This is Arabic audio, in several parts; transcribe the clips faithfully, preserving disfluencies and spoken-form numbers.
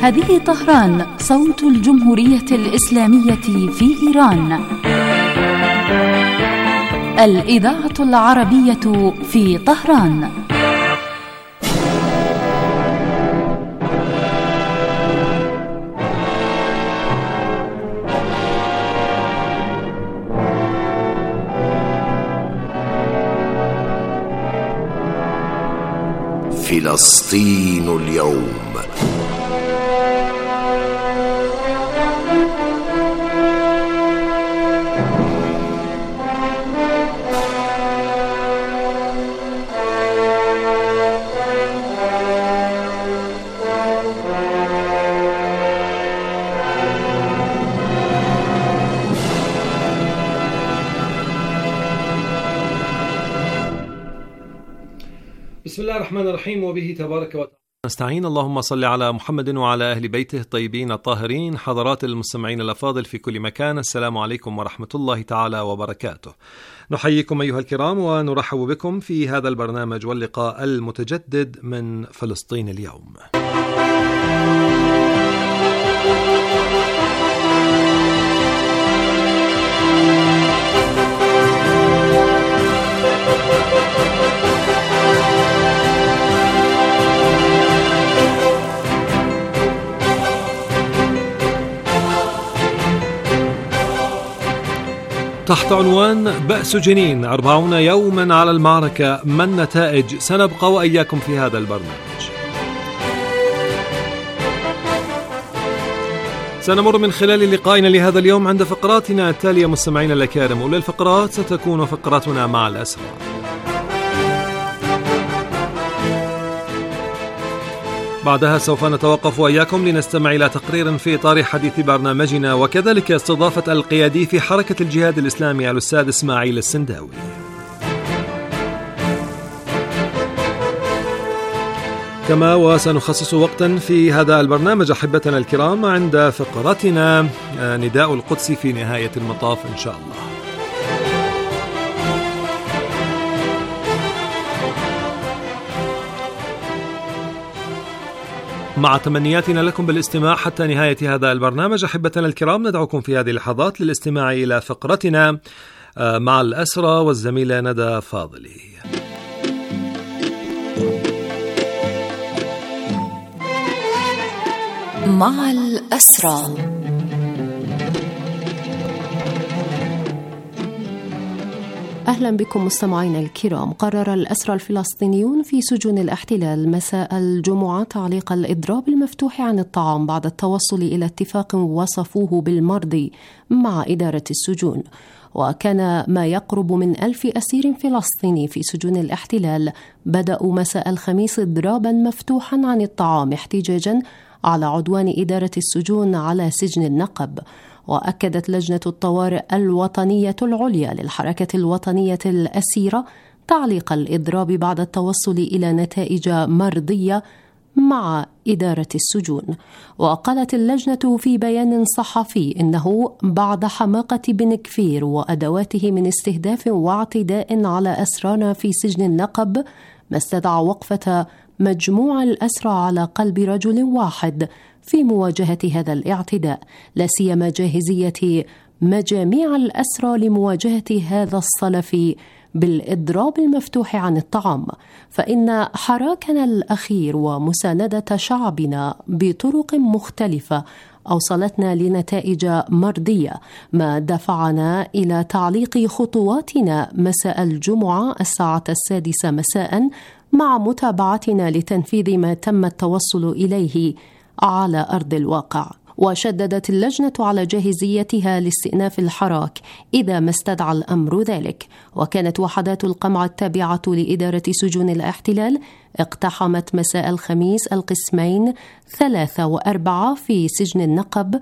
هذه طهران، صوت الجمهورية الإسلامية في إيران. الإذاعة العربية في طهران. فلسطين اليوم. بسم الله الرحمن الرحيم، وبه تبارك وتعالى نستعين. اللهم صل على محمد وعلى أهل بيته الطيبين الطاهرين. حضرات المستمعين الأفاضل في كل مكان، السلام عليكم ورحمة الله تعالى وبركاته. نحييكم أيها الكرام ونرحب بكم في هذا البرنامج واللقاء المتجدد من فلسطين اليوم. تحت عنوان بأس جنين، أربعون يوما على المعركة، ما النتائج؟ سنبقى وإياكم في هذا البرنامج. سنمر من خلال لقائنا لهذا اليوم عند فقراتنا التالية مستمعينا الأكارم. أولى الفقرات ستكون فقراتنا مع الأسرى، بعدها سوف نتوقف وإياكم لنستمع إلى تقرير في إطار حديث برنامجنا، وكذلك استضافة القيادي في حركة الجهاد الإسلامي الأستاذ إسماعيل السنداوي. كما وسنخصص وقتا في هذا البرنامج أحبتنا الكرام عند فقرتنا نداء القدس في نهاية المطاف إن شاء الله. مع تمنياتنا لكم بالاستماع حتى نهاية هذا البرنامج أحبتنا الكرام، ندعوكم في هذه اللحظات للاستماع إلى فقرتنا مع الأسرى والزميلة ندى فاضلي. مع الأسرى. أهلا بكم مستمعينا الكرام. قرر الأسرى الفلسطينيون في سجون الاحتلال مساء الجمعة تعليق الإضراب المفتوح عن الطعام بعد التوصل إلى اتفاق وصفوه بالمرضي مع إدارة السجون. وكان ما يقرب من ألف أسير فلسطيني في سجون الاحتلال بدأوا مساء الخميس إضرابا مفتوحا عن الطعام احتجاجا على عدوان إدارة السجون على سجن النقب. وأكدت لجنة الطوارئ الوطنية العليا للحركة الوطنية الأسيرة تعليق الإضراب بعد التوصل إلى نتائج مرضية مع إدارة السجون. وقالت اللجنة في بيان صحفي إنه بعد حماقة بن كفير وأدواته من استهداف واعتداء على أسرانا في سجن النقب، ما استدعى وقفة مجموع الأسرى على قلب رجل واحد في مواجهة هذا الاعتداء، لا سيما جاهزية مجاميع الأسرى لمواجهة هذا الصلف بالإضراب المفتوح عن الطعام. فإن حراكنا الأخير ومساندة شعبنا بطرق مختلفة أوصلتنا لنتائج مرضية، ما دفعنا إلى تعليق خطواتنا مساء الجمعة الساعة السادسة مساء مع متابعتنا لتنفيذ ما تم التوصل إليه على أرض الواقع. وشددت اللجنة على جاهزيتها لاستئناف الحراك إذا ما استدعى الأمر ذلك. وكانت وحدات القمع التابعة لإدارة سجون الاحتلال اقتحمت مساء الخميس القسمين ثلاثة وأربعة في سجن النقب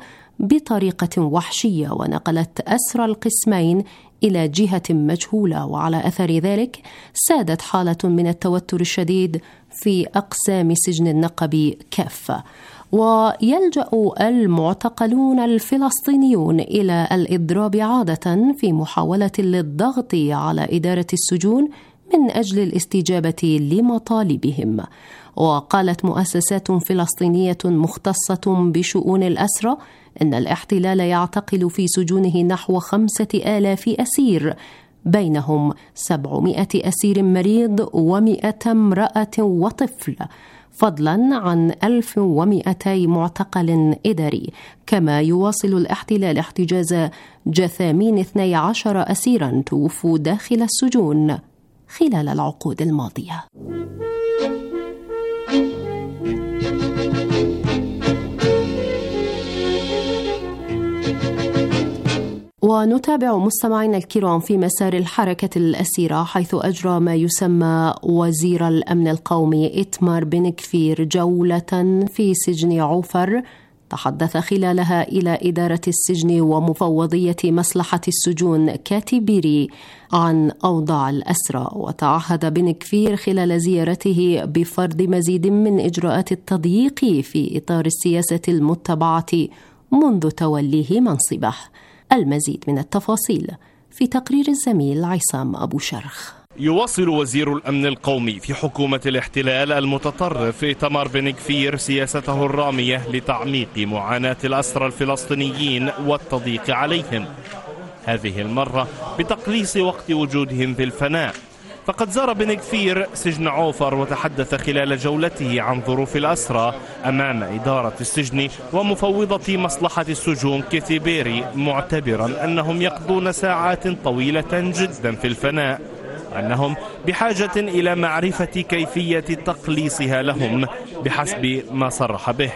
بطريقة وحشية، ونقلت أسرى القسمين إلى جهة مجهولة. وعلى أثر ذلك سادت حالة من التوتر الشديد في أقسام سجن النقب كافة. ويلجأ المعتقلون الفلسطينيون إلى الإضراب عادة في محاولة للضغط على إدارة السجون من أجل الاستجابة لمطالبهم. وقالت مؤسسات فلسطينية مختصة بشؤون الأسرى إن الاحتلال يعتقل في سجونه نحو خمسة آلاف أسير، بينهم سبعمائة أسير مريض ومئة امرأة وطفل، فضلا عن ألف ومئتي معتقل إداري. كما يواصل الاحتلال احتجاز جثامين اثني عشر أسيرا توفوا داخل السجون خلال العقود الماضية. ونتابع مستمعينا الكرام في مسار الحركة الأسيرة، حيث أجرى ما يسمى وزير الأمن القومي إيتمار بن كفير جولة في سجن عوفر، تحدث خلالها إلى إدارة السجن ومفوضية مصلحة السجون كاتبيري عن أوضاع الأسرى. وتعهد بن كفير خلال زيارته بفرض مزيد من إجراءات التضييق في إطار السياسة المتبعة منذ توليه منصبه. المزيد من التفاصيل في تقرير الزميل عصام أبو شرخ. يواصل وزير الأمن القومي في حكومة الاحتلال المتطرف إيتمار بن كفير سياسته الرامية لتعميق معاناة الأسرى الفلسطينيين والتضييق عليهم، هذه المرة بتقليص وقت وجودهم في الفناء. فقد زار بن كفير سجن عوفر وتحدث خلال جولته عن ظروف الأسرى أمام إدارة السجن ومفوضة مصلحة السجون كاتبيري، معتبرا أنهم يقضون ساعات طويلة جدا في الفناء، أنهم بحاجة إلى معرفة كيفية تقليصها لهم بحسب ما صرح به.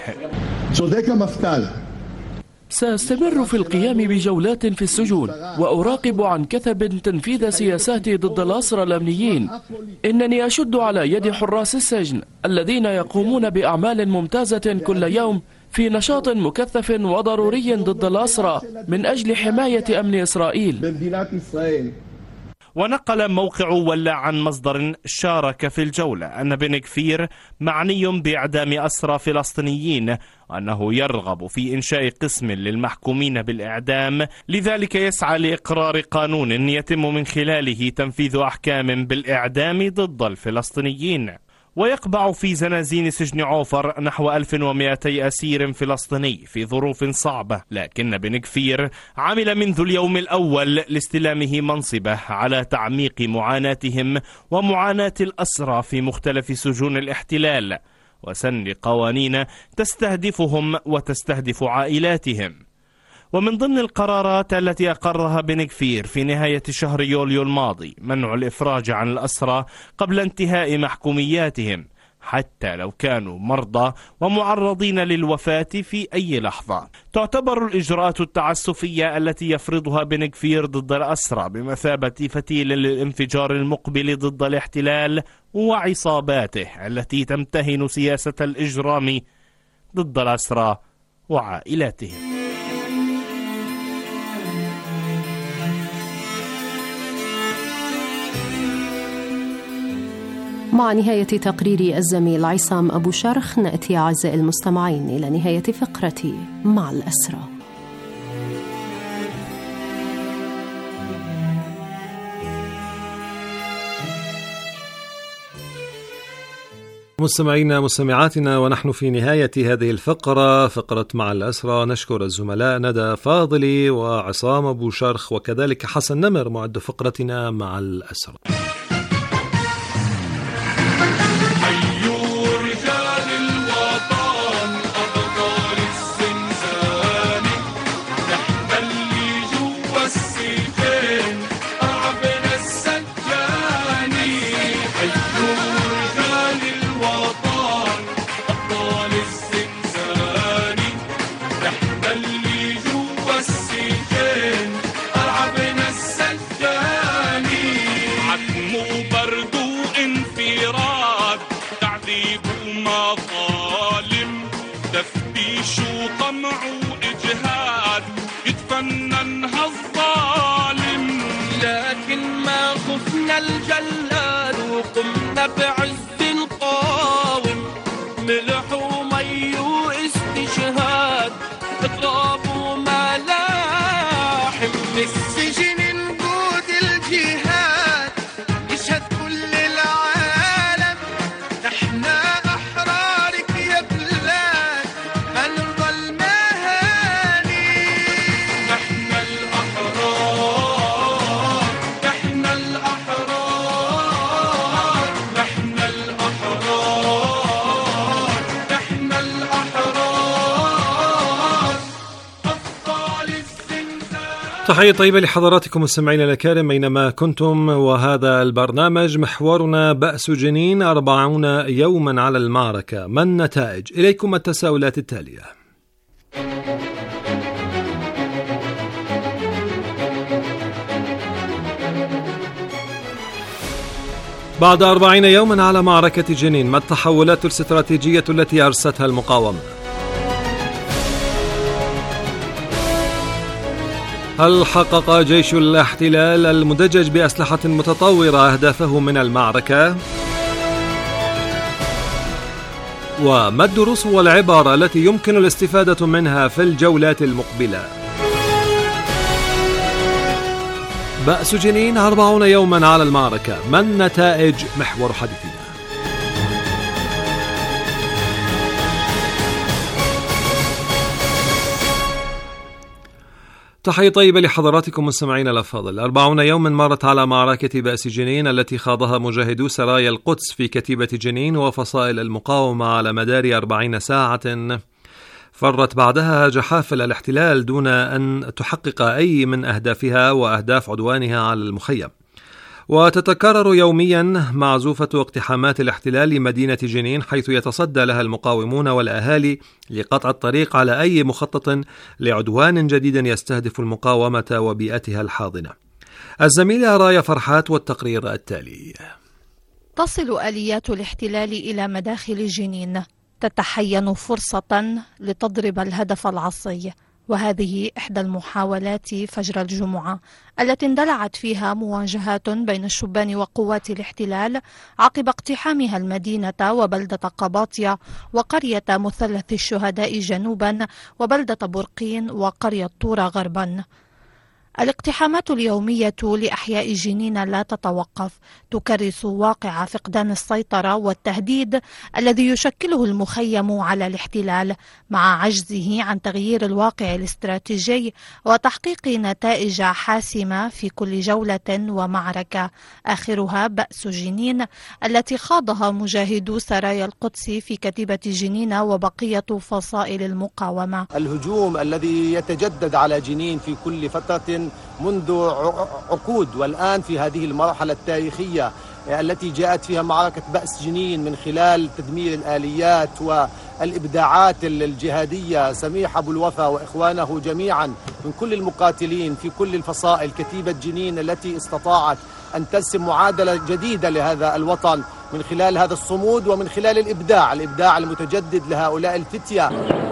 سأستمر في القيام بجولات في السجون وأراقب عن كثب تنفيذ سياساتي ضد الأسرى الأمنيين. إنني أشد على يد حراس السجن الذين يقومون بأعمال ممتازة كل يوم في نشاط مكثف وضروري ضد الأسرى من أجل حماية أمن إسرائيل. ونقل موقع ولا عن مصدر شارك في الجولة أن بن كفير معني بإعدام أسرى فلسطينيين، وأنه يرغب في إنشاء قسم للمحكومين بالإعدام، لذلك يسعى لإقرار قانون يتم من خلاله تنفيذ أحكام بالإعدام ضد الفلسطينيين. ويقبع في زنازين سجن عوفر نحو ألف ومئتي أسير فلسطيني في ظروف صعبة، لكن بن كفير عمل منذ اليوم الأول لاستلامه منصبه على تعميق معاناتهم ومعاناة الأسرى في مختلف سجون الاحتلال، وسن قوانين تستهدفهم وتستهدف عائلاتهم. ومن ضمن القرارات التي أقرها بن كفير في نهاية شهر يوليو الماضي منع الإفراج عن الأسرى قبل انتهاء محكومياتهم، حتى لو كانوا مرضى ومعرضين للوفاة في أي لحظة. تعتبر الإجراءات التعسفية التي يفرضها بن كفير ضد الأسرى بمثابة فتيل للانفجار المقبل ضد الاحتلال وعصاباته التي تمتهن سياسة الإجرام ضد الأسرى وعائلاتهم. مع نهاية تقرير الزميل عصام أبو شرخ نأتي أعزائي المستمعين إلى نهاية فقرة مع الأسرى. مستمعينا مستمعاتنا، ونحن في نهاية هذه الفقرة، فقرة مع الأسرى، نشكر الزملاء ندى فاضلي وعصام أبو شرخ وكذلك حسن نمر معد فقرتنا مع الأسرى. السجن نقود الجهاد يشهد كل تحية طيبة لحضراتكم مستمعينا الكرام أينما كنتم، وهذا البرنامج محورنا بأس جنين أربعون يوما على المعركة، ما النتائج؟ إليكم التساؤلات التالية. بعد أربعين يوما على معركة جنين، ما التحولات الاستراتيجية التي أرستها المقاومة؟ هل حقق جيش الاحتلال المدجج بأسلحة متطورة أهدافه من المعركة؟ وما الدروس والعبر التي يمكن الاستفادة منها في الجولات المقبلة؟ بأس جنين أربعون يوما على المعركة، ما النتائج؟ محور حديثنا. تحية طيبة لحضراتكم مستمعين الأفاضل. أربعون يوما مرت على معركة بأس جنين التي خاضها مجاهدو سرايا القدس في كتيبة جنين وفصائل المقاومة على مدار أربعين ساعة، فرت بعدها جحافل الاحتلال دون أن تحقق أي من أهدافها وأهداف عدوانها على المخيم، وتتكرر يوميا معزوفة اقتحامات الاحتلال لمدينة جنين، حيث يتصدى لها المقاومون والأهالي لقطع الطريق على أي مخطط لعدوان جديد يستهدف المقاومة وبيئتها الحاضنة. الزميلة رايا فرحات والتقرير التالي. تصل آليات الاحتلال إلى مداخل جنين، تتحين فرصة لتضرب الهدف العصي، وهذه إحدى المحاولات فجر الجمعة التي اندلعت فيها مواجهات بين الشبان وقوات الاحتلال عقب اقتحامها المدينة وبلدة قباطية وقرية مثلث الشهداء جنوبا وبلدة برقين وقرية طورة غربا. الاقتحامات اليومية لأحياء جنين لا تتوقف، تكرس واقع فقدان السيطرة والتهديد الذي يشكله المخيم على الاحتلال، مع عجزه عن تغيير الواقع الاستراتيجي وتحقيق نتائج حاسمة في كل جولة ومعركة، آخرها بأس جنين التي خاضها مجاهدو سرايا القدس في كتيبة جنين وبقية فصائل المقاومة. الهجوم الذي يتجدد على جنين في كل فترة منذ عقود، والآن في هذه المرحلة التاريخية التي جاءت فيها معركة بأس جنين من خلال تدمير الآليات والإبداعات الجهادية، سميح أبو الوفا وإخوانه جميعا من كل المقاتلين في كل الفصائل، كتيبة جنين التي استطاعت أن ترسم معادلة جديدة لهذا الوطن من خلال هذا الصمود ومن خلال الإبداع الإبداع المتجدد لهؤلاء الفتية.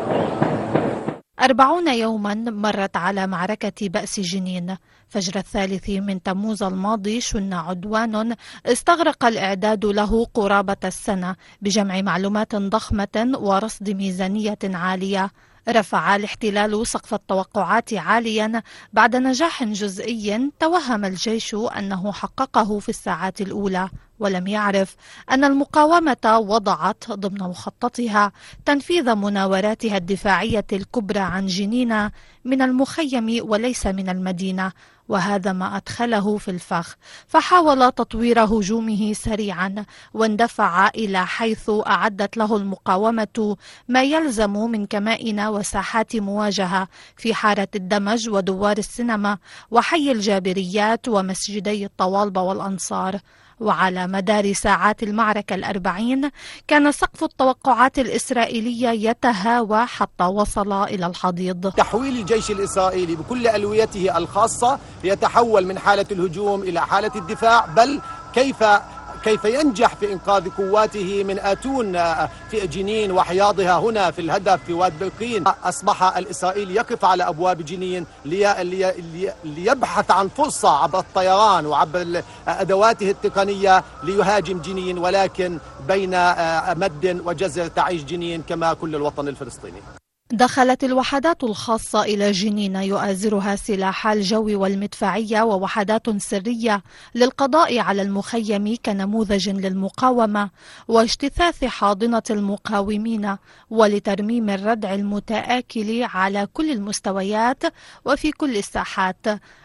أربعون يوما مرت على معركة بأس جنين. فجر الثالث من تموز الماضي شن عدوان استغرق الإعداد له قرابة السنة بجمع معلومات ضخمة ورصد ميزانية عالية. رفع الاحتلال سقف التوقعات عاليا بعد نجاح جزئي توهم الجيش أنه حققه في الساعات الأولى، ولم يعرف أن المقاومة وضعت ضمن مخططها تنفيذ مناوراتها الدفاعية الكبرى عن جنين من المخيم وليس من المدينة، وهذا ما أدخله في الفخ، فحاول تطوير هجومه سريعا واندفع إلى حيث أعدت له المقاومة ما يلزم من كمائن وساحات مواجهة في حارة الدمج ودوار السينما وحي الجابريات ومسجدي الطوالبة والأنصار. وعلى مدار ساعات المعركة الأربعين كان سقف التوقعات الإسرائيلية يتهاوى حتى وصل إلى الحضيض. تحويل الجيش الإسرائيلي بكل ألويته الخاصة يتحول من حالة الهجوم إلى حالة الدفاع، بل كيف كيف ينجح في إنقاذ قواته من آتون في جنين وحياضها هنا في الهدف في واد برقين. أصبح الإسرائيلي يقف على أبواب جنين لي لي لي ليبحث عن فرصة عبر الطيران وعبر أدواته التقنية ليهاجم جنين، ولكن بين مد وجزر تعيش جنين كما كل الوطن الفلسطيني. دخلت الوحدات الخاصة إلى جنين يؤازرها سلاح الجو والمدفعية ووحدات سرية للقضاء على المخيم كنموذج للمقاومة واجتثاث حاضنة المقاومين ولترميم الردع المتآكل على كل المستويات وفي كل الساحات.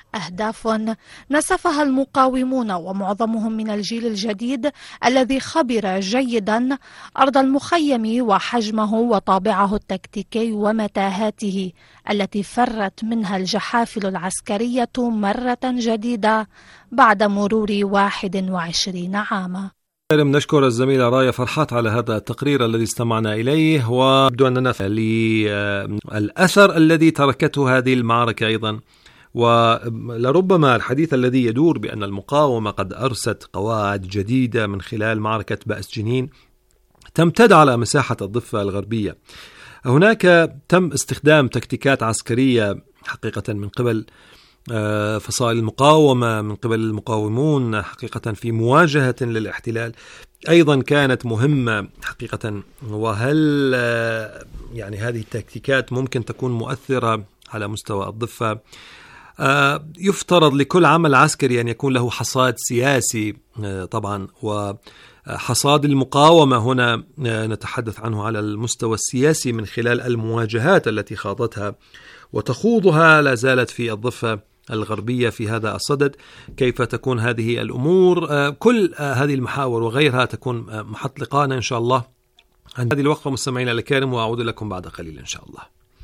أهداف نسفها المقاومون ومعظمهم من الجيل الجديد الذي خبر جيدا أرض المخيم وحجمه وطابعه التكتيكي ومتاهاته التي فرت منها الجحافل العسكرية مرة جديدة بعد مرور واحد وعشرين عاما. نشكر الزميلة رايا فرحات على هذا التقرير الذي استمعنا إليه، ويبدو أننا للأثر الذي تركته هذه المعركة أيضا، ولربما الحديث الذي يدور بأن المقاومة قد أرست قواعد جديدة من خلال معركة بأس جنين تمتد على مساحة الضفة الغربية. هناك تم استخدام تكتيكات عسكرية حقيقة من قبل فصائل المقاومة، من قبل المقاومون حقيقة في مواجهة للاحتلال أيضا كانت مهمة حقيقة. وهل يعني هذه التكتيكات ممكن تكون مؤثرة على مستوى الضفة؟ يفترض لكل عمل عسكري أن يكون له حصاد سياسي طبعا، وحصاد المقاومة هنا نتحدث عنه على المستوى السياسي من خلال المواجهات التي خاضتها وتخوضها لا زالت في الضفة الغربية في هذا الصدد. كيف تكون هذه الأمور؟ كل هذه المحاور وغيرها تكون محط لقاءنا إن شاء الله عند هذه الوقفة. مستمعينا الكرام، وأعود لكم بعد قليل إن شاء الله.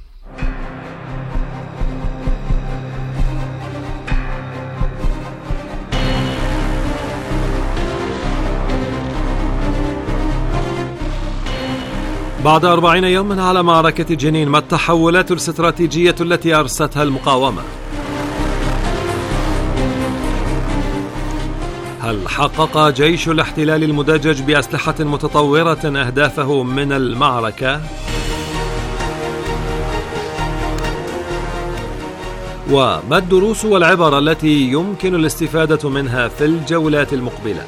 بعد أربعين يوما على معركة جنين، ما التحولات الاستراتيجية التي أرستها المقاومة؟ هل حقق جيش الاحتلال المدجج بأسلحة متطورة أهدافه من المعركة؟ وما الدروس والعبر التي يمكن الاستفادة منها في الجولات المقبلة؟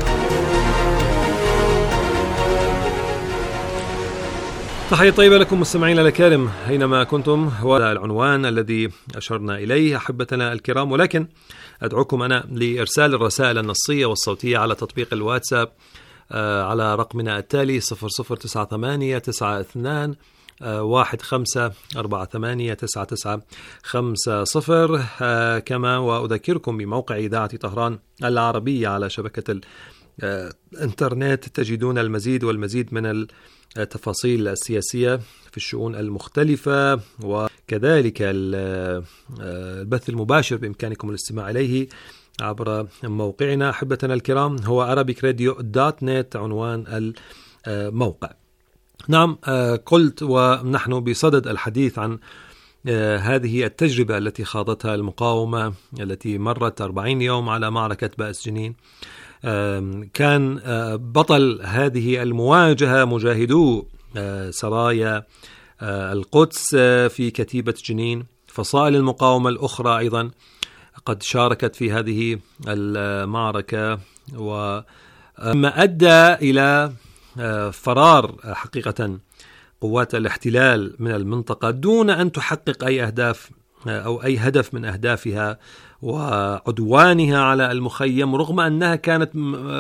تحية طيبة لكم مستمعينا الكرام أينما كنتم. هو العنوان الذي أشرنا إليه أحبتنا الكرام، ولكن أدعوكم أنا لإرسال الرسائل النصية والصوتية على تطبيق الواتساب على رقمنا التالي صفر صفر تسعة ثمانية تسعة اثنان واحد خمسة أربعة ثمانية تسعة تسعة خمسة صفر. كما وأذكركم بموقع إذاعة طهران العربية على شبكة الإنترنت، تجدون المزيد والمزيد من التفاصيل السياسية في الشؤون المختلفة، وكذلك البث المباشر بإمكانكم الاستماع إليه عبر موقعنا أحبتنا الكرام هو arabic radio dot net عنوان الموقع. نعم، قلت ونحن بصدد الحديث عن هذه التجربة التي خاضتها المقاومة التي مرت أربعين يوم على معركة بأس جنين. كان بطل هذه المواجهة مجاهدو سرايا القدس في كتيبة جنين. فصائل المقاومة الأخرى أيضا قد شاركت في هذه المعركة، وما أدى إلى فرار حقيقة قوات الاحتلال من المنطقة دون أن تحقق أي أهداف أو أي هدف من أهدافها وعدوانها على المخيم، رغم أنها كانت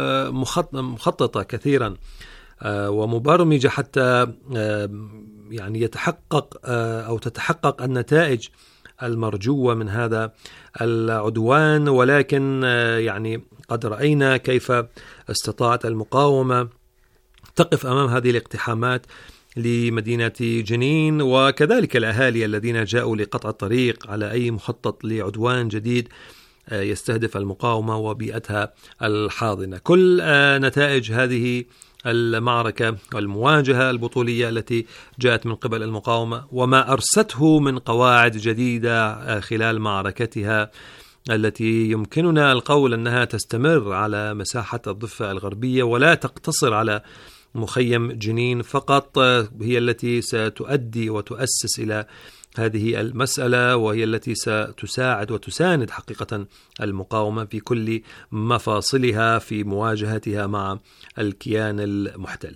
مخططة كثيرا ومبرمجة حتى يعني يتحقق أو تتحقق النتائج المرجوة من هذا العدوان. ولكن يعني قد رأينا كيف استطاعت المقاومة تقف أمام هذه الاقتحامات لمدينة جنين، وكذلك الأهالي الذين جاءوا لقطع الطريق على أي مخطط لعدوان جديد يستهدف المقاومة وبيئتها الحاضنة. كل نتائج هذه المعركة والمواجهة البطولية التي جاءت من قبل المقاومة وما أرسته من قواعد جديدة خلال معركتها التي يمكننا القول أنها تستمر على مساحة الضفة الغربية ولا تقتصر على مخيم جنين فقط، هي التي ستؤدي وتؤسس إلى هذه المسألة، وهي التي ستساعد وتساند حقيقة المقاومة في كل مفاصلها في مواجهتها مع الكيان المحتل.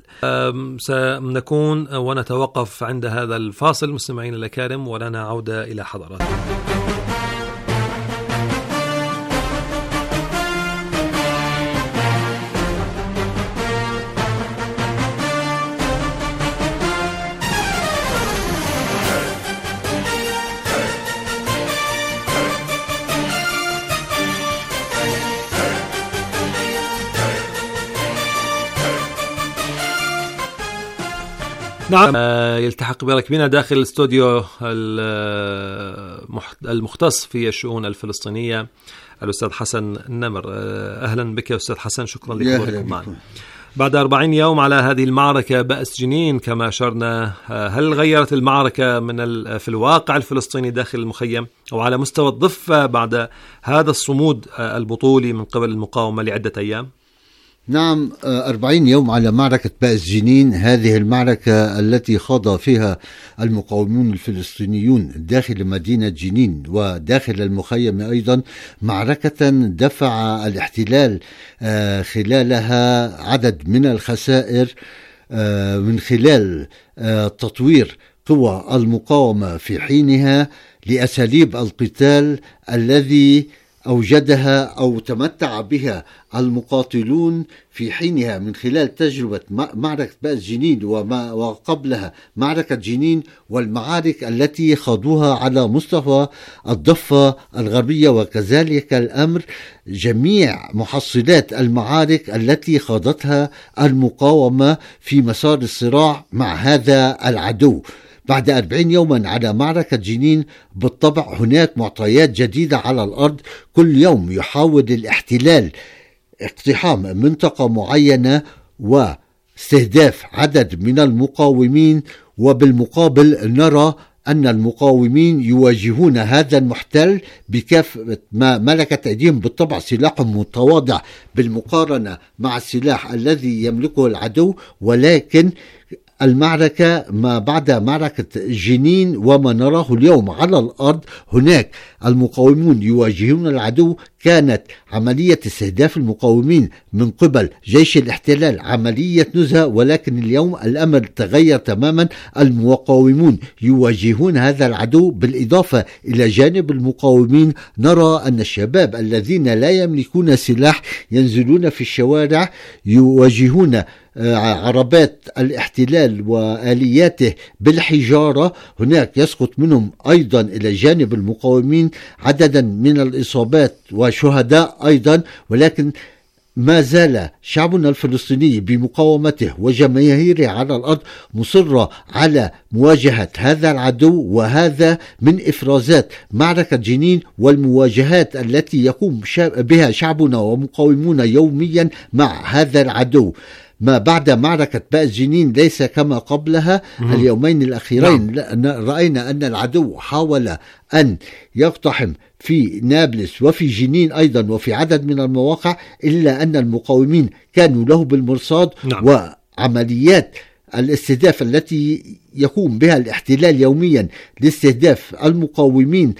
سنكون ونتوقف عند هذا الفاصل مستمعين الأكارم، ولنا عودة إلى حضراتكم. نعم. يلتحق بنا داخل الاستوديو المختص في الشؤون الفلسطينية الأستاذ حسن النمر. أهلا بك أستاذ حسن، شكرا لحضوركم معنا. بعد أربعين يوم على هذه المعركة بأس جنين كما أشرنا، هل غيرت المعركة من في الواقع الفلسطيني داخل المخيم أو على مستوى الضفة بعد هذا الصمود البطولي من قبل المقاومة لعدة أيام؟ نعم، أربعين يوم على معركة بأس جنين، هذه المعركة التي خاض فيها المقاومون الفلسطينيون داخل مدينة جنين وداخل المخيم أيضا، معركة دفع الاحتلال خلالها عدد من الخسائر من خلال تطوير قوى المقاومة في حينها لأساليب القتال الذي أوجدها أو تمتع بها المقاتلون في حينها من خلال تجربة معركة بأس جنين وما وقبلها معركة جنين والمعارك التي خاضوها على مستوى الضفة الغربية، وكذلك الأمر جميع محصلات المعارك التي خاضتها المقاومة في مسار الصراع مع هذا العدو. بعد أربعين يوما على معركة جنين بالطبع هناك معطيات جديدة على الأرض. كل يوم يحاول الاحتلال اقتحام منطقة معينة واستهداف عدد من المقاومين، وبالمقابل نرى أن المقاومين يواجهون هذا المحتل بكافة ما ملكت أيديهم، بالطبع سلاحهم متواضع بالمقارنة مع السلاح الذي يملكه العدو، ولكن المعركة ما بعد معركة جنين وما نراه اليوم على الأرض، هناك المقاومون يواجهون العدو. كانت عملية استهداف المقاومين من قبل جيش الاحتلال عملية نزهة، ولكن اليوم الأمر تغير تماما، المقاومون يواجهون هذا العدو. بالإضافة إلى جانب المقاومين نرى أن الشباب الذين لا يملكون سلاح ينزلون في الشوارع يواجهون عربات الاحتلال وآلياته بالحجارة. هناك يسقط منهم أيضا إلى جانب المقاومين عددا من الإصابات وشهداء أيضا، ولكن ما زال شعبنا الفلسطيني بمقاومته وجماهيره على الأرض مصرة على مواجهة هذا العدو، وهذا من إفرازات معركة جنين والمواجهات التي يقوم بها شعبنا ومقاومون يوميا مع هذا العدو. ما بعد معركة بأس جنين ليس كما قبلها. مم. اليومين الأخيرين نعم. رأينا أن العدو حاول أن يقتحم في نابلس وفي جنين أيضا وفي عدد من المواقع، إلا أن المقاومين كانوا له بالمرصاد. نعم. وعمليات الاستهداف التي يقوم بها الاحتلال يوميا لاستهداف المقاومين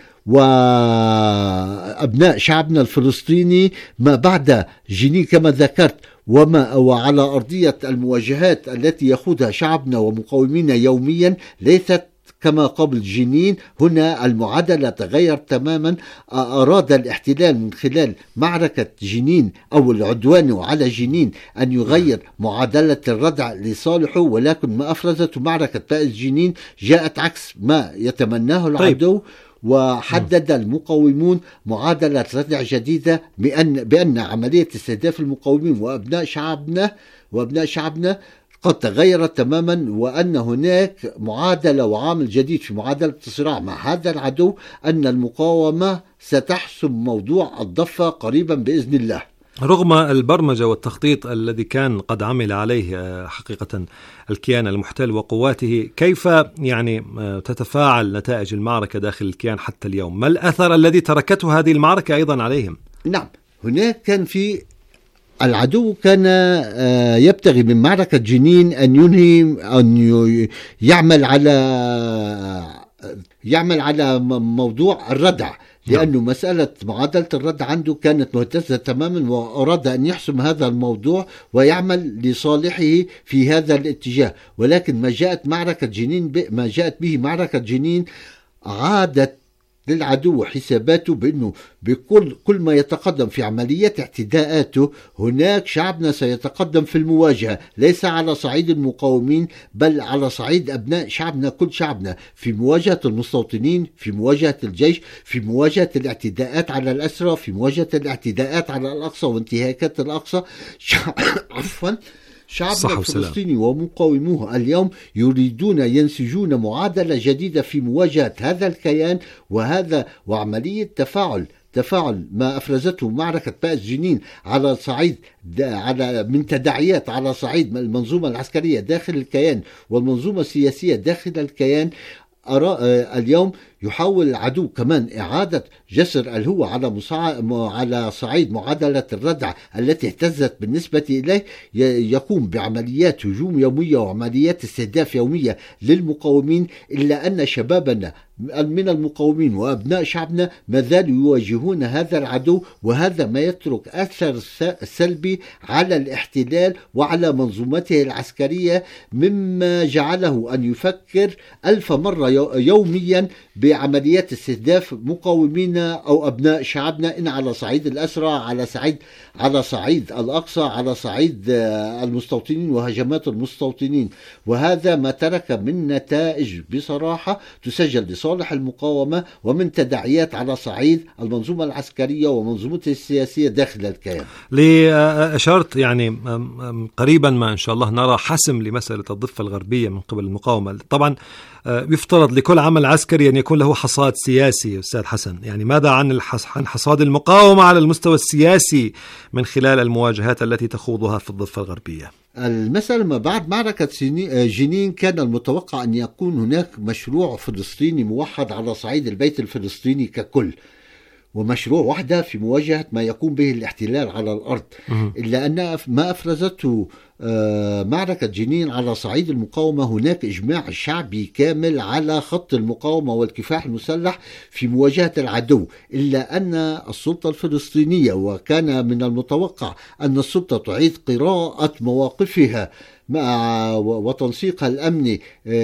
وأبناء شعبنا الفلسطيني ما بعد جنين كما ذكرت، وما وعلى أرضية المواجهات التي يخوضها شعبنا ومقاومينا يوميا ليست كما قبل جنين. هنا المعادلة تغير تماما. أراد الاحتلال من خلال معركة جنين أو العدوان على جنين أن يغير معادلة الردع لصالحه، ولكن ما أفرزته معركة بأس جنين جاءت عكس ما يتمناه العدو. طيب. وحدد المقاومون معادلة ردع جديدة بأن بأن عملية استهداف المقاومين وأبناء شعبنا وأبناء شعبنا قد تغيرت تماما، وأن هناك معادلة وعامل جديد في معادلة الصراع مع هذا العدو، أن المقاومة ستحسم موضوع الضفة قريبا بإذن الله. رغم البرمجة والتخطيط الذي كان قد عمل عليه حقيقة الكيان المحتل وقواته، كيف يعني تتفاعل نتائج المعركة داخل الكيان حتى اليوم؟ ما الأثر الذي تركته هذه المعركة أيضا عليهم؟ نعم، هناك كان في العدو كان يبتغي من معركة جنين أن ينهي أن يعمل على يعمل على موضوع الردع، لأنه مسألة معادلة الردع عنده كانت مهتزة تماما، وأراد أن يحسم هذا الموضوع ويعمل لصالحه في هذا الاتجاه. ولكن ما جاءت معركة جنين ما جاءت به معركة جنين عادت للعدو حساباته بأنه بكل كل ما يتقدم في عمليات اعتداءاته هناك شعبنا سيتقدم في المواجهة، ليس على صعيد المقاومين بل على صعيد أبناء شعبنا كل شعبنا، في مواجهة المستوطنين، في مواجهة الجيش، في مواجهة الاعتداءات على الأسرى، في مواجهة الاعتداءات على الأقصى وانتهاكات الأقصى. عفوا شعبنا الفلسطيني ومقاوموه اليوم يريدون ينسجون معادلة جديدة في مواجهة هذا الكيان وهذا وعملية تفاعل تفاعل ما أفرزته معركة بأس جنين على صعيد على من تداعيات على صعيد المنظومة العسكرية داخل الكيان والمنظومة السياسية داخل الكيان. أرى اليوم يحاول العدو كمان إعادة جسر الهوة على مصع... على صعيد معادلة الردع التي اهتزت بالنسبة إليه. يقوم بعمليات هجوم يومية وعمليات استهداف يومية للمقاومين، إلا أن شبابنا من المقاومين وأبناء شعبنا ما زالوا يواجهون هذا العدو، وهذا ما يترك أثر سلبي على الاحتلال وعلى منظومته العسكرية، مما جعله أن يفكر ألف مرة يوميا بعمليات استهداف مقاومينا أو أبناء شعبنا، إن على صعيد الأسرى، على صعيد على صعيد الأقصى، على صعيد المستوطنين وهجمات المستوطنين. وهذا ما ترك من نتائج بصراحة تسجل لصالح المقاومة ومن تداعيات على صعيد المنظومة العسكرية ومنظومته السياسية داخل الكيان. لأشرت يعني قريبا ما إن شاء الله نرى حسم لمسألة الضفة الغربية من قبل المقاومة. طبعا يفترض لكل عمل عسكري أن يكون له حصاد سياسي. أستاذ حسن، يعني ماذا عن عن حصاد المقاومة على المستوى السياسي من خلال المواجهات التي تخوضها في الضفة الغربية؟ المسألة ما بعد معركة جنين كان المتوقع أن يكون هناك مشروع فلسطيني موحد على صعيد البيت الفلسطيني ككل، ومشروع وحده في مواجهة ما يقوم به الاحتلال على الأرض. إلا أن ما أفرزته معركة جنين على صعيد المقاومة هناك إجماع شعبي كامل على خط المقاومة والكفاح المسلح في مواجهة العدو، إلا أن السلطة الفلسطينية وكان من المتوقع أن السلطة تعيد قراءة مواقفها مع وتنسيقها الأمني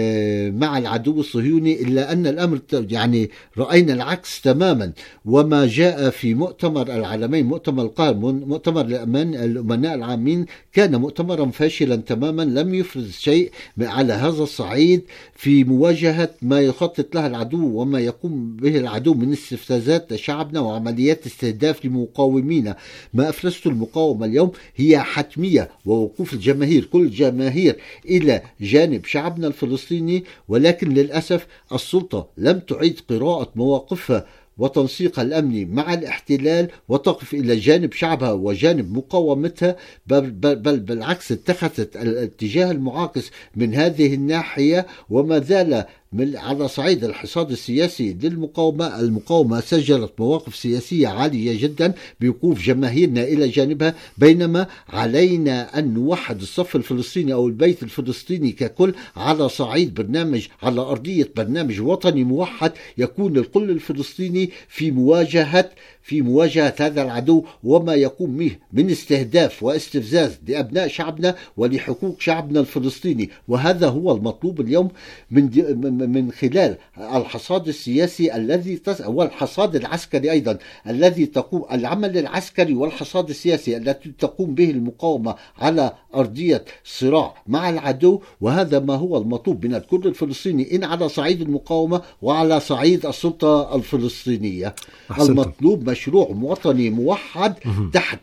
مع العدو الصهيوني، إلا أن الأمر يعني رأينا العكس تماما. وما جاء في مؤتمر العالمين، مؤتمر القاهرة، مؤتمر الأمناء العامين، كان مؤتمرا فاشلا تماما، لم يفرز شيء على هذا الصعيد في مواجهة ما يخطط لها العدو وما يقوم به العدو من استفزازات لشعبنا وعمليات استهداف لمقاومينا. ما أفرزته المقاومة اليوم هي حتمية ووقوف الجماهير، كل جماهير إلى جانب شعبنا الفلسطيني، ولكن للأسف السلطة لم تعيد قراءة مواقفها وتنسيقها الأمني مع الاحتلال وتقف إلى جانب شعبها وجانب مقاومتها، بل, بل, بل بالعكس اتخذت الاتجاه المعاكس من هذه الناحية. وما زال من على صعيد الحصاد السياسي للمقاومة، المقاومة سجلت مواقف سياسية عالية جدا بوقوف جماهيرنا إلى جانبها، بينما علينا أن نوحد الصف الفلسطيني أو البيت الفلسطيني ككل على صعيد برنامج، على أرضية برنامج وطني موحد يكون الكل الفلسطيني في مواجهة في مواجهة هذا العدو وما يقوم به من استهداف واستفزاز لأبناء شعبنا ولحقوق شعبنا الفلسطيني. وهذا هو المطلوب اليوم من من خلال الحصاد السياسي الذي والحصاد العسكري أيضا الذي تقوم العمل العسكري والحصاد السياسي التي تقوم به المقاومة على أرضية صراع مع العدو. وهذا ما هو المطلوب من الكل الفلسطيني، إن على صعيد المقاومة وعلى صعيد السلطة الفلسطينية. أحسنتم. المطلوب مشروع وطني موحد تحت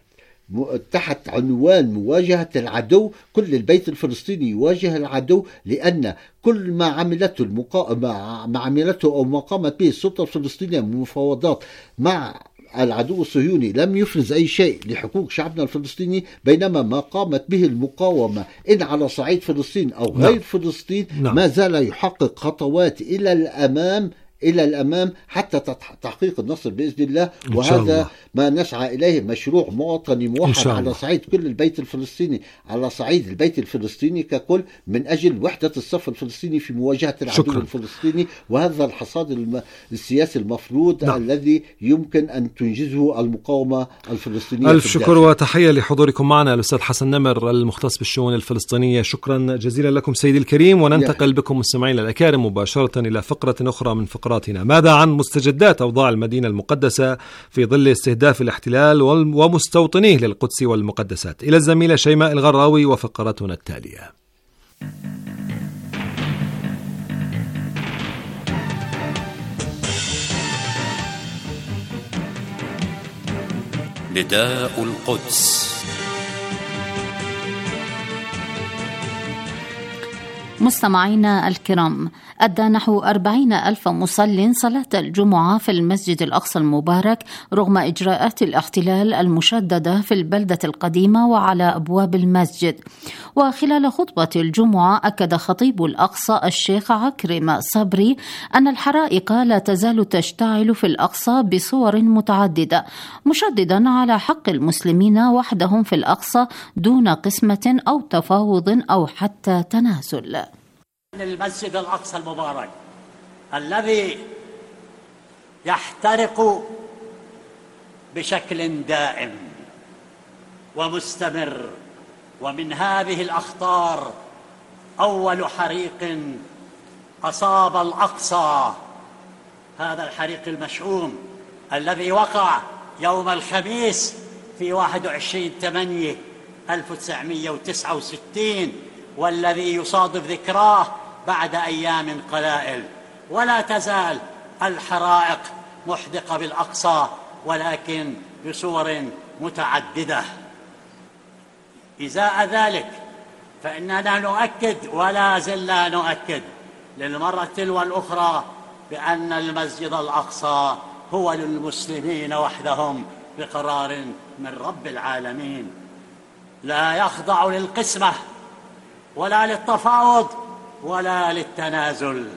تحت عنوان مواجهة العدو. كل البيت الفلسطيني يواجه العدو، لأن كل ما عملته المقاومة ما عملته أو ما قامت به السلطة الفلسطينية من مفاوضات مع العدو الصهيوني لم يفرز أي شيء لحقوق شعبنا الفلسطيني، بينما ما قامت به المقاومة إن على صعيد فلسطين أو غير نعم. فلسطين نعم. ما زال يحقق خطوات إلى الأمام إلى الأمام حتى تحقيق النصر بإذن الله. وهذا ما نسعى إليه، مشروع وطني موحد على صعيد كل البيت الفلسطيني، على صعيد البيت الفلسطيني ككل، من أجل وحدة الصف الفلسطيني في مواجهة العدو شكرا. الفلسطيني. وهذا الحصاد السياسي المفروض نعم. الذي يمكن أن تنجزه المقاومة الفلسطينية. ألف شكر وتحية لحضوركم معنا الأستاذ حسن نمر المختص بالشؤون الفلسطينية. شكرا جزيلا لكم سيدي الكريم. وننتقل بكم مستمعين الأكارم مباشرة إلى فقرة أخرى من فقراتنا. ماذا عن مستجدات أوضاع المدينة المقدسة في ظل استهداف الاحتلال ومستوطنيه للقدس والمقدسات؟ إلى الزميلة شيماء الغراوي وفقرتنا التالية. نداء القدس. مستمعينا الكرام، أدى نحو أربعين ألف مصل صلاة الجمعة في المسجد الأقصى المبارك رغم إجراءات الاحتلال المشددة في البلدة القديمة وعلى أبواب المسجد. وخلال خطبة الجمعة أكد خطيب الأقصى الشيخ عكرمة صبري أن الحرائق لا تزال تشتعل في الأقصى بصور متعددة، مشددا على حق المسلمين وحدهم في الأقصى دون قسمة أو تفاوض أو حتى تنازل. المسجد الأقصى المبارك الذي يحترق بشكل دائم ومستمر، ومن هذه الأخطار أول حريق أصاب الأقصى، هذا الحريق المشؤوم الذي وقع يوم الخميس في واحد وعشرين ثمانية ألف وتسعمائة وتسعة وستين، والذي يصادف ذكراه بعد أيام قلائل. ولا تزال الحرائق محدقة بالأقصى، ولكن بصور متعددة. إزاء ذلك فإننا نؤكد ولا زلنا نؤكد للمرة تلو الأخرى بأن المسجد الأقصى هو للمسلمين وحدهم بقرار من رب العالمين، لا يخضع للقسمة ولا للتفاوض ولا للتنازل.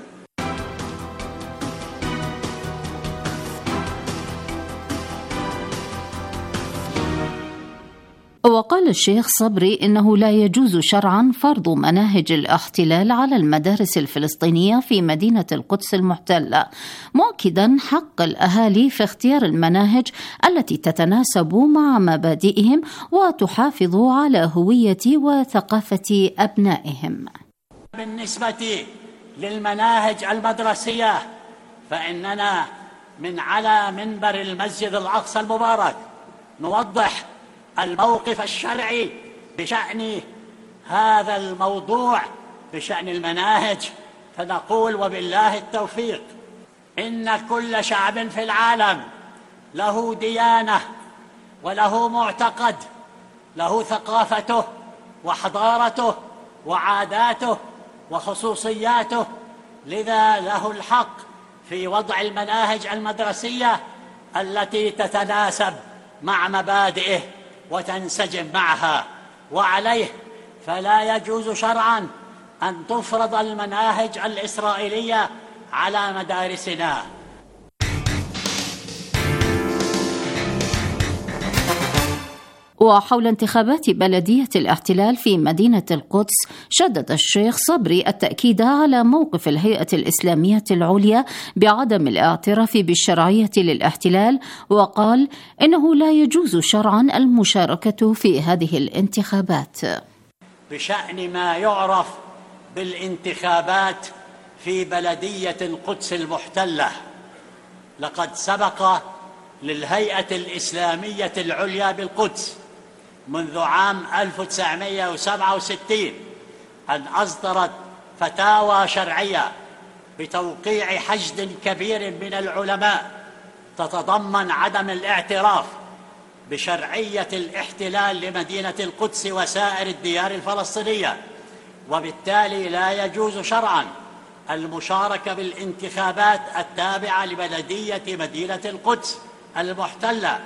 وقال الشيخ صبري إنه لا يجوز شرعا فرض مناهج الاحتلال على المدارس الفلسطينية في مدينة القدس المحتلة، مؤكدا حق الأهالي في اختيار المناهج التي تتناسب مع مبادئهم وتحافظ على هوية وثقافة أبنائهم. بالنسبة للمناهج المدرسية فإننا من على منبر المسجد الأقصى المبارك نوضح الموقف الشرعي بشأن هذا الموضوع، بشأن المناهج، فنقول وبالله التوفيق إن كل شعب في العالم له ديانة وله معتقد، له ثقافته وحضارته وعاداته وخصوصياته، لذا له الحق في وضع المناهج المدرسية التي تتناسب مع مبادئه وتنسجم معها. وعليه فلا يجوز شرعا أن تفرض المناهج الإسرائيلية على مدارسنا. وحول انتخابات بلدية الاحتلال في مدينة القدس، شدد الشيخ صبري التأكيد على موقف الهيئة الإسلامية العليا بعدم الاعتراف بالشرعية للاحتلال، وقال إنه لا يجوز شرعا المشاركة في هذه الانتخابات. بشأن ما يعرف بالانتخابات في بلدية القدس المحتلة، لقد سبق للهيئة الإسلامية العليا بالقدس منذ عام ألف وتسعمائة وسبعة وستين أن أصدرت فتاوى شرعية بتوقيع حشد كبير من العلماء تتضمن عدم الاعتراف بشرعية الاحتلال لمدينة القدس وسائر الديار الفلسطينية، وبالتالي لا يجوز شرعا المشاركة بالانتخابات التابعة لبلدية مدينة القدس المحتلة.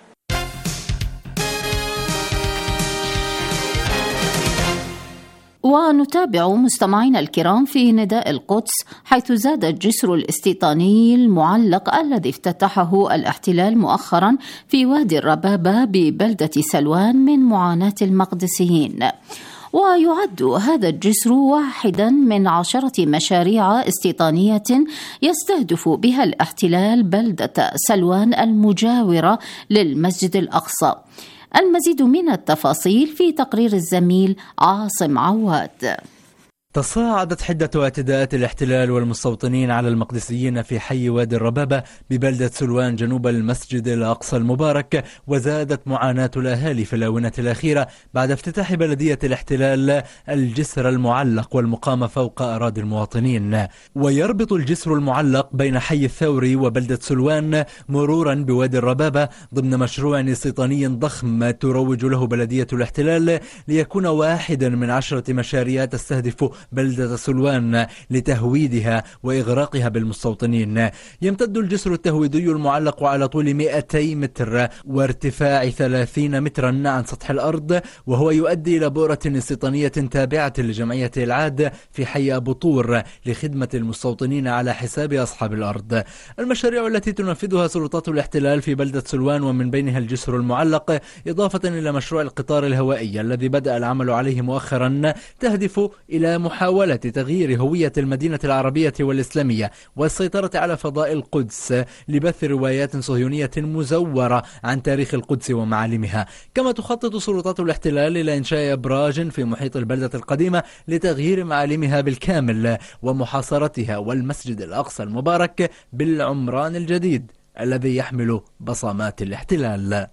ونتابع مستمعينا الكرام في نداء القدس، حيث زاد الجسر الاستيطاني المعلق الذي افتتحه الاحتلال مؤخرا في وادي الربابة ببلدة سلوان من معاناة المقدسيين. ويعد هذا الجسر واحدا من عشرة مشاريع استيطانية يستهدف بها الاحتلال بلدة سلوان المجاورة للمسجد الأقصى. المزيد من التفاصيل في تقرير الزميل عاصم عواد. تصاعدت حدة اعتداءات الاحتلال والمستوطنين على المقدسيين في حي وادي الربابة ببلدة سلوان جنوب المسجد الأقصى المبارك، وزادت معاناة الأهالي في الآونة الأخيرة بعد افتتاح بلدية الاحتلال الجسر المعلق والمقام فوق أراضي المواطنين. ويربط الجسر المعلق بين حي الثوري وبلدة سلوان مرورا بوادي الربابة ضمن مشروع استيطاني ضخم تروج له بلدية الاحتلال ليكون واحدا من عشرة مشاريع تستهدف بلدة سلوان لتهويدها وإغراقها بالمستوطنين. يمتد الجسر التهويدي المعلق على طول مئتي متر وارتفاع ثلاثين مترا عن سطح الأرض، وهو يؤدي إلى بؤرة استيطانية تابعة لجمعية العاد في حي أبو طور لخدمة المستوطنين على حساب أصحاب الأرض. المشاريع التي تنفذها سلطات الاحتلال في بلدة سلوان ومن بينها الجسر المعلق، إضافة إلى مشروع القطار الهوائي الذي بدأ العمل عليه مؤخرا، تهدف إلى محاولة تغيير هوية المدينة العربية والإسلامية والسيطرة على فضاء القدس لبث روايات صهيونية مزورة عن تاريخ القدس ومعالمها. كما تخطط سلطات الاحتلال إلى إنشاء أبراج في محيط البلدة القديمة لتغيير معالمها بالكامل ومحاصرتها، والمسجد الأقصى المبارك بالعمران الجديد الذي يحمل بصمات الاحتلال.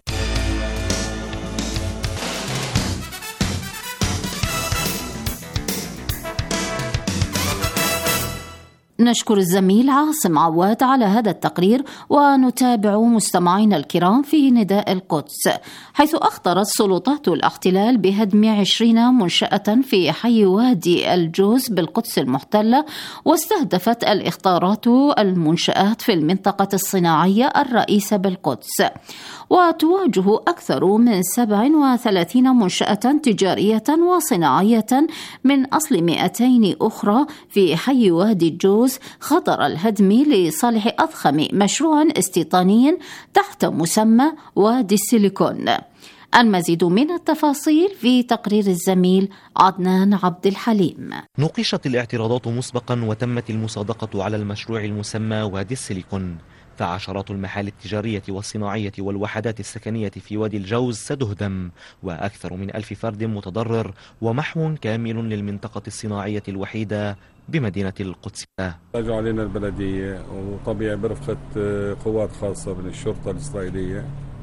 نشكر الزميل عاصم عواد على هذا التقرير، ونتابع مستمعينا الكرام في نداء القدس، حيث أخطرت سلطات الاحتلال بهدم عشرين منشأة في حي وادي الجوز بالقدس المحتلة، واستهدفت الإخطارات المنشآت في المنطقة الصناعية الرئيسة بالقدس، وتواجه أكثر من سبع وثلاثين منشأة تجارية وصناعية من أصل مئتين أخرى في حي وادي الجوز خطر الهدم لصالح أضخم مشروع استيطاني تحت مسمى وادي السيليكون. المزيد من التفاصيل في تقرير الزميل عدنان عبد الحليم. نوقشت الاعتراضات مسبقا وتمت المصادقة على المشروع المسمى وادي السيليكون، فعشرات المحال التجارية والصناعية والوحدات السكنية في وادي الجوز ستهدم، وأكثر من ألف فرد متضرر، ومحو كامل للمنطقة الصناعية الوحيدة بمدينة القدس. رجعوا علينا البلدية وطبيعي برفقة قوات خاصة من الشرطة الإسرائيلية،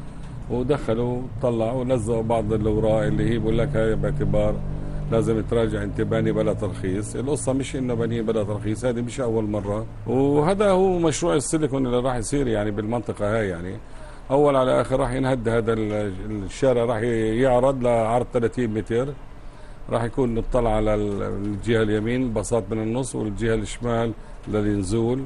ودخلوا طلعوا ونزلوا بعض الأوراق اللي هي بقول لك هاي باعتبار لازم تراجع انت باني بلا ترخيص. القصة مش انه باني بلا ترخيص، هذه مش أول مرة، وهذا هو مشروع السيليكون اللي راح يصير يعني بالمنطقة هاي. يعني أول على آخر راح ينهد هذا الشارع، راح يعرض لعرض ثلاثين متر، راح يكون نطلع على الجهة اليمين بساط من النص والجهة الشمال للنزول.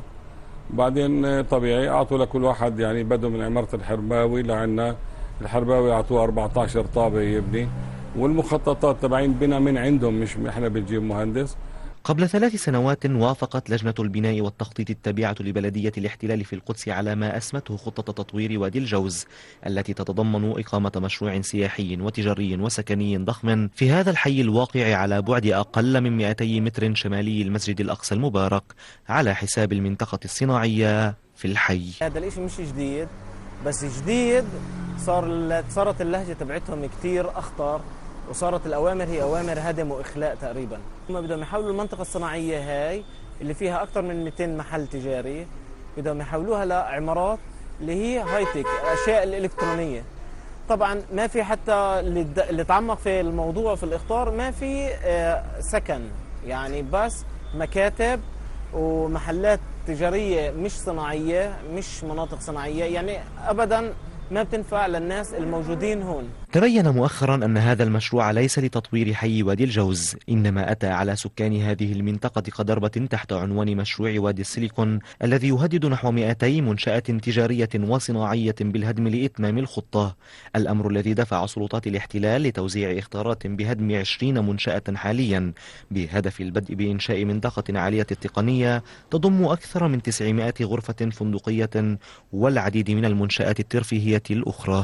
بعدين طبيعي أعطوا لكل واحد يعني بدوا من عمارة الحرباوي لعنا الحرباوي أعطوه أربعة عشر طابة يبني، والمخططات تبعين بنا من عندهم، مش احنا بنجيب مهندس. قبل ثلاث سنوات وافقت لجنة البناء والتخطيط التابعة لبلدية الاحتلال في القدس على ما أسمته خطة تطوير وادي الجوز، التي تتضمن إقامة مشروع سياحي وتجاري وسكني ضخم في هذا الحي الواقع على بعد أقل من مئتي متر شمالي المسجد الأقصى المبارك، على حساب المنطقة الصناعية في الحي. هذا الاشي مش جديد، بس جديد صار صارت اللهجة تبعتهم كتير أخطر، وصارت الأوامر هي أوامر هدم وإخلاء تقريبا. هم بدهم يحولوا المنطقة الصناعية هاي اللي فيها أكثر من مئتين محل تجاري، بدهم يحولوها لعمارات اللي هي هايتك، أشياء الإلكترونية. طبعا ما في حتى اللي تعمق في الموضوع في الإخطار ما في سكن، يعني بس مكاتب ومحلات تجارية مش صناعية، مش مناطق صناعية، يعني أبدا ما بتنفع للناس الموجودين هون. تبين مؤخرا أن هذا المشروع ليس لتطوير حي وادي الجوز، إنما أتى على سكان هذه المنطقة كضربة تحت عنوان مشروع وادي السيليكون، الذي يهدد نحو مئتي منشأة تجارية وصناعية بالهدم لإتمام الخطة، الأمر الذي دفع سلطات الاحتلال لتوزيع إخطارات بهدم عشرين منشأة حاليا، بهدف البدء بإنشاء منطقة عالية التقنية تضم أكثر من تسعمائة غرفة فندقية والعديد من المنشآت الترفيهية الأخرى.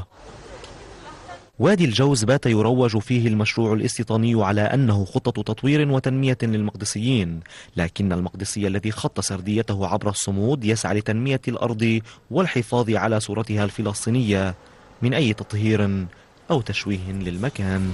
وادي الجوز بات يروج فيه المشروع الاستيطاني على أنه خطة تطوير وتنمية للمقدسيين، لكن المقدسي الذي خط سرديته عبر الصمود يسعى لتنمية الأرض والحفاظ على صورتها الفلسطينية من أي تطهير أو تشويه للمكان.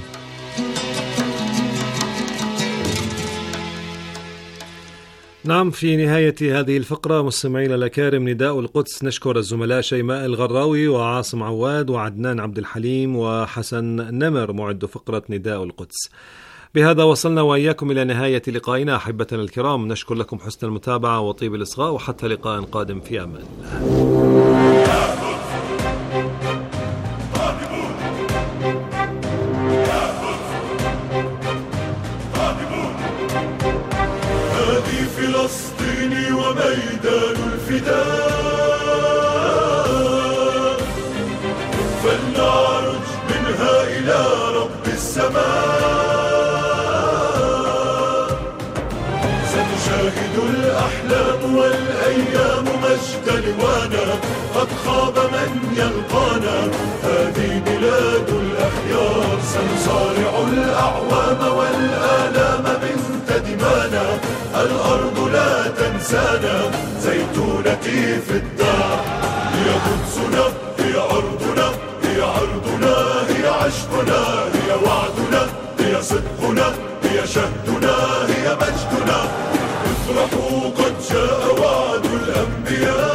نعم، في نهاية هذه الفقرة مستمعينا الأكارم نداء القدس، نشكر الزملاء شيماء الغراوي وعاصم عواد وعدنان عبد الحليم وحسن نمر معد فقرة نداء القدس. بهذا وصلنا وإياكم إلى نهاية لقائنا أحبتنا الكرام، نشكر لكم حسن المتابعة وطيب الإصغاء، وحتى لقاء قادم في أمان الله. ميدان الفداء، فلنعرج منها إلى رب السماء. ستشاهد الأحلام والأيام مجد لوانا، قد خاب من يلقانا، هذه بلاد الأخيار. سنصارع الأعوام والآلام بنت دمانا، الأرض لا تنسانا، زيتونتي في الدار. هي قدسنا، هي أرضنا، هي عرضنا، هي عشقنا، هي وعدنا، هي صدقنا، هي شهدنا، هي مجدنا. افرحوا قد جاء وعد الأنبياء.